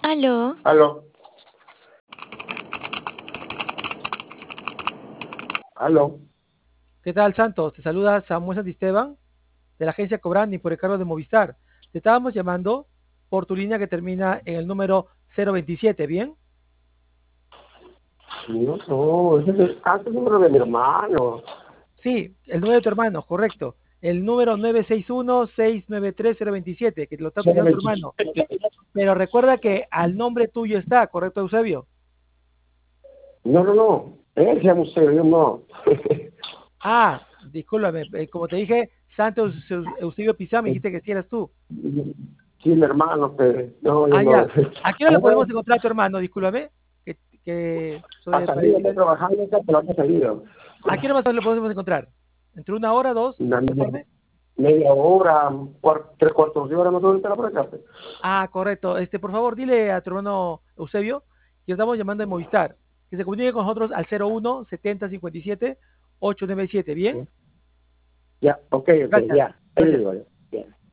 Aló, Aló, aló. ¿Qué tal, Santos? Te saluda Samuel Santisteban de la agencia Cobrani por el cargo de Movistar. Te estábamos llamando por tu línea que termina en el número 027, ¿bien? No, no, ese es el número de mi hermano. Sí, el número de tu hermano, correcto. El número 961-693-027, que te lo está Cero utilizando tu hermano. veintisiete. Pero recuerda que al nombre tuyo está, ¿correcto, Eusebio? No, no, no. Él se llama Eusebio, yo no. Ah, discúlpame, como te dije, Santos Eusebio Pizá, me dijiste que sí eras tú. Sí, mi hermano, pero no, yo Ah, no. ya. ¿A qué hora lo podemos encontrar a tu hermano? Discúlpame, Ha para salido, está decirle. trabajando, pero ha salido. ¿A qué hora más o menos lo podemos encontrar? ¿Entre una hora, dos, Una de la tarde? media hora, tres cuartos de hora, más o menos, estará por acá. Ah, correcto. Por favor, dile a tu hermano Eusebio que estamos llamando de Movistar, que se comunique con nosotros al 01 70 57 897. ¿Bien? Ya, ok, Gracias. ya. Ahí le Gracias. digo yo. Ya.